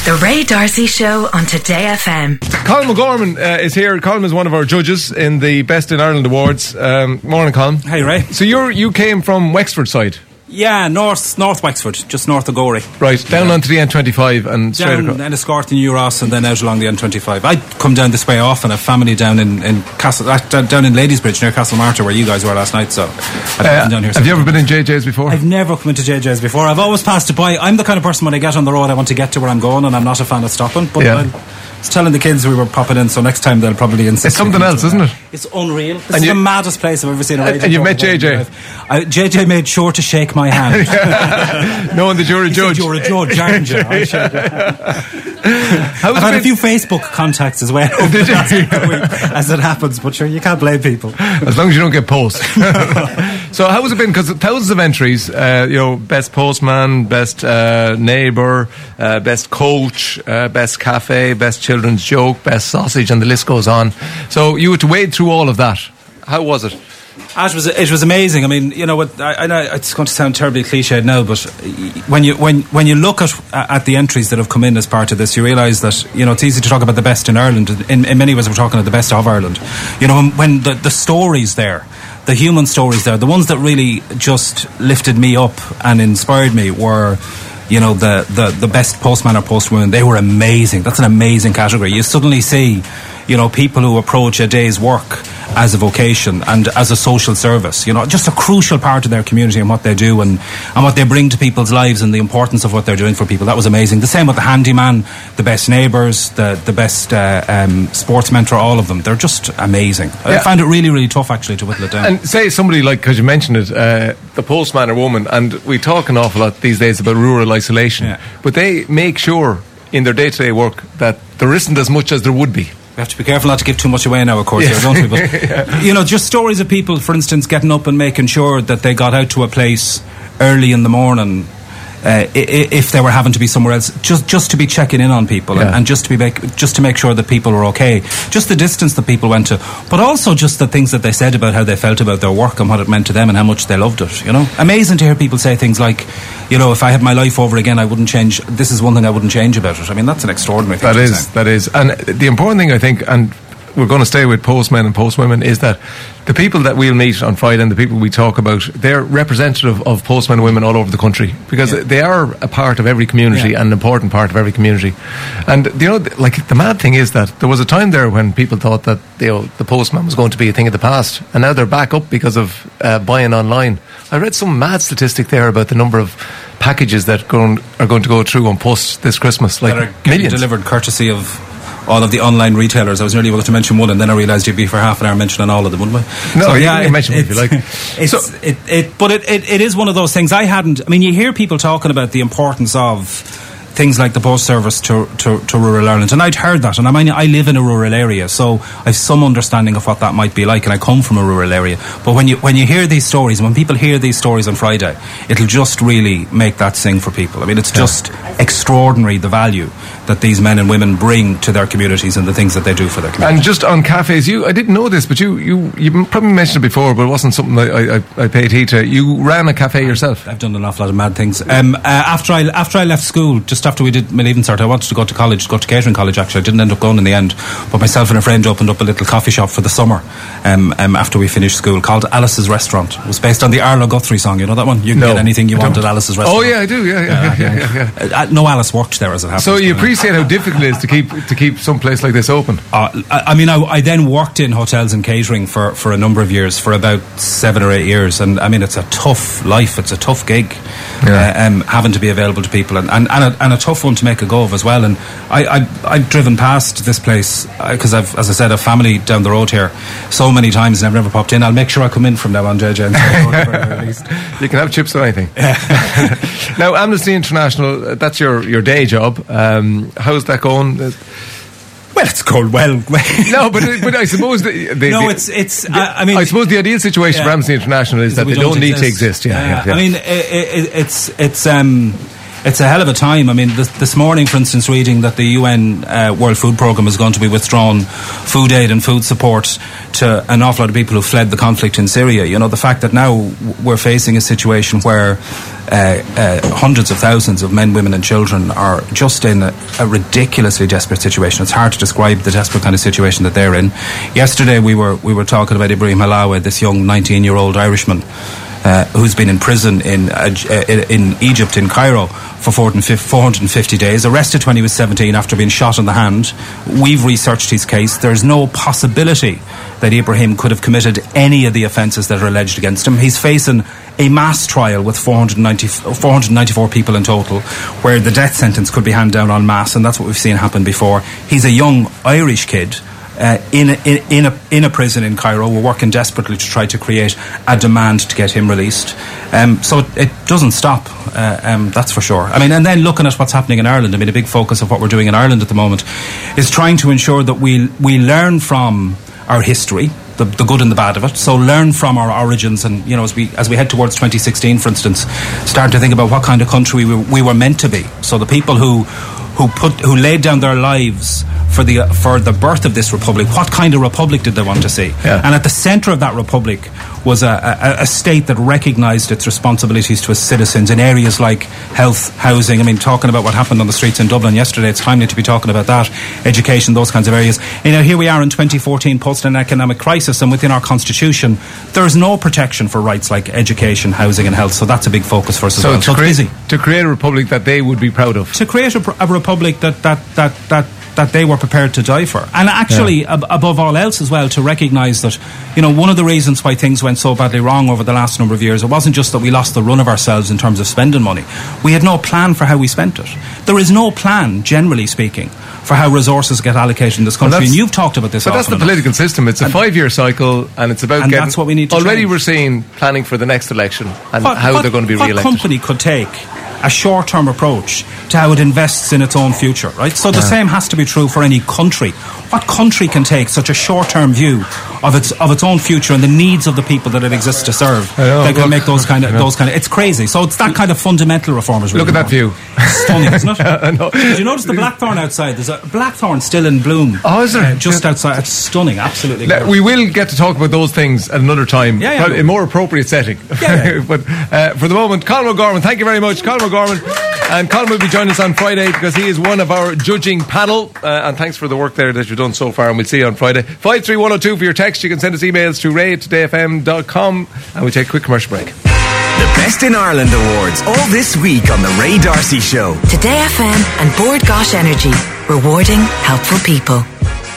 The Ray D'Arcy Show on Today FM. Colin McGorman is here. Colin is one of our judges in the Best in Ireland Awards. Morning, Colin. Hey, Ray. So you came from Wexford side? Yeah, north Wexford, just north of Gorey. Right, down onto the N25 and straight across. Down Enniscorthy and Euros and then out along the N25. I come down this way often. I have family down in Castle, down in Ladysbridge near Castle Martyr where you guys were last night. So I've down here. Have you ever been in JJ's before? I've never come into JJ's before. I've always passed it by. I'm the kind of person when I get on the road I want to get to where I'm going, and I'm not a fan of stopping. But I was telling the kids we were popping in, so next time they'll probably insist. It's something else, isn't it? It's unreal. This is the maddest place I've ever seen. And you've met JJ? JJ made sure to shake my hand. Knowing that you're a judge. You're a judge, aren't you? I've had a few Facebook contacts as well over the last week, as it happens, but sure, you can't blame people. As long as you don't get posts. So how has it been? Because thousands of entries, best postman, best neighbour, best coach, best cafe, best children's joke, best sausage, and the list goes on. So you had to wade through all of that. How was it? It was amazing. I mean, you know what? I know it's going to sound terribly cliched now, but when you look at the entries that have come in as part of this, you realise that it's easy to talk about the best in Ireland. In many ways, we're talking about the best of Ireland. When the stories there, the human stories there, the ones that really just lifted me up and inspired me were, the best postman or postwoman. They were amazing. That's an amazing category. You suddenly see, people who approach a day's work as a vocation and as a social service, just a crucial part of their community and what they do and what they bring to people's lives and the importance of what they're doing for people. That was amazing. The same with the handyman, the best neighbours, the best sports mentor, all of them. They're just amazing. Yeah. I found it really, really tough actually to whittle it down. And say somebody like, because you mentioned it, the postman or woman, and we talk an awful lot these days about rural isolation, but they make sure in their day-to-day work that there isn't as much as there would be. We have to be careful not to give too much away now, of course, here, don't we? But, just stories of people, for instance, getting up and making sure that they got out to a place early in the morning, if they were having to be somewhere else, just to be checking in on people and just to make sure that people were okay. Just the distance that people went to, but also just the things that they said about how they felt about their work and what it meant to them and how much they loved it. Amazing to hear people say things like, if I had my life over again, I wouldn't change. This is one thing I wouldn't change about it. I mean, that's an extraordinary thing. That is, and the important thing I think, and we're going to stay with postmen and postwomen, is that the people that we'll meet on Friday and the people we talk about, they're representative of postmen and women all over the country, because they are a part of every community and an important part of every community. And the mad thing is that there was a time there when people thought that the postman was going to be a thing of the past, and now they're back up because of buying online. I read some mad statistic there about the number of packages that are going to go through on post this Christmas, like that are millions delivered courtesy of all of the online retailers. I was nearly able to mention one, and then I realised you'd be for half an hour mentioning all of them, wouldn't we? No, you can mention one if you like. But it is one of those things. You hear people talking about the importance of things like the post service to rural Ireland, and I'd heard that, and I live in a rural area, so I've some understanding of what that might be like, and I come from a rural area. But when you hear these stories, and when people hear these stories on Friday, it'll just really make that sing for people. I mean, it's just extraordinary, the value that these men and women bring to their communities and the things that they do for their communities. And just on cafes, I didn't know this, but you probably mentioned it before, but it wasn't something I paid heed to. You ran a cafe yourself. I've done an awful lot of mad things. After I left school, just after we did my leaving cert, I wanted to go to catering college actually. I didn't end up going in the end, but myself and a friend opened up a little coffee shop for the summer after we finished school, called Alice's Restaurant. It was based on the Arlo Guthrie song, you know that one? You can get anything you want at Alice's Restaurant. Oh yeah, I do, yeah. No Alice worked there, as it happens. So you appreciate how difficult it is to keep some place like this open? I then worked in hotels and catering for a number of years, for about 7 or 8 years, and I mean, it's a tough life, it's a tough gig, having to be available to people, and a tough one to make a go of as well. And I've driven past this place because I've, as I said, a family down the road here so many times, and I've never popped in. I'll make sure I come in from now on, JJ, and say at least. You can have chips or anything. Now, Amnesty International, that's your day job. How's that going? Well, it's going well. No, but I suppose I suppose the ideal situation for Amnesty International is that they don't need to exist. I mean, It's a hell of a time. I mean, this morning, for instance, reading that the UN World Food Programme is going to be withdrawn food aid and food support to an awful lot of people who fled the conflict in Syria. You know, the fact that now we're facing a situation where hundreds of thousands of men, women and children are just in a ridiculously desperate situation. It's hard to describe the desperate kind of situation that they're in. Yesterday we were talking about Ibrahim Halawa, this young 19-year-old Irishman who's been in prison in Egypt, in Cairo, for 450 days, arrested when he was 17 after being shot in the hand. We've researched his case. There's no possibility that Ibrahim could have committed any of the offences that are alleged against him. He's facing a mass trial with 494 people in total, where the death sentence could be handed down en masse, and that's what we've seen happen before. He's a young Irish kid in a prison in Cairo. We're working desperately to try to create a demand to get him released. So it doesn't stop, that's for sure. I mean, and then looking at what's happening in Ireland, I mean, a big focus of what we're doing in Ireland at the moment is trying to ensure that we learn from our history, the good and the bad of it. So learn from our origins, and you know, as we head towards 2016, for instance, start to think about what kind of country we were meant to be. So the people who laid down their lives for the birth of this republic, what kind of republic did they want to see? Yeah. And at the centre of that republic was a state that recognised its responsibilities to its citizens in areas like health, housing. I mean, talking about what happened on the streets in Dublin yesterday, it's timely to be talking about that, education, those kinds of areas. You know, here we are in 2014, post an economic crisis, and within our constitution there is no protection for rights like education, housing and health, so that's a big focus for us as well. So it's busy. To create a republic that they would be proud of. To create a republic that they were prepared to die for. And actually, above all else as well, to recognise that, you know, one of the reasons why things went so badly wrong over the last number of years, it wasn't just that we lost the run of ourselves in terms of spending money. We had no plan for how we spent it. There is no plan, generally speaking, for how resources get allocated in this country, and you've talked about this. But that's the political system. It's a 5-year cycle, and it's about getting. That's what we need to already change. We're seeing planning for the next election and how they're going to be re-elected. What company could take a short-term approach to how it invests in its own future, right? So the same has to be true for any country. What country can take such a short-term view of its own future and the needs of the people that it exists to serve? They can make those kind of. It's crazy. So it's that kind of fundamental reformers. Really Look at that view. Stunning, isn't it? Did you notice the blackthorn outside? There's a blackthorn still in bloom. Oh, is there? Just outside. It's stunning. Absolutely. We will get to talk about those things at another time. Probably in a more appropriate setting. But for the moment, Colin O'Gorman, thank you very much. Colin O'Gorman. And Colin will be joining us on Friday because he is one of our judging panel. And thanks for the work there that you've done so far, and we'll see you on Friday. 53102 for your text. You can send us emails to ray@todayfm.com, and we'll take a quick commercial break. The Best in Ireland Awards all this week on The Ray D'Arcy Show. Today FM and Board Gosh Energy, rewarding helpful people.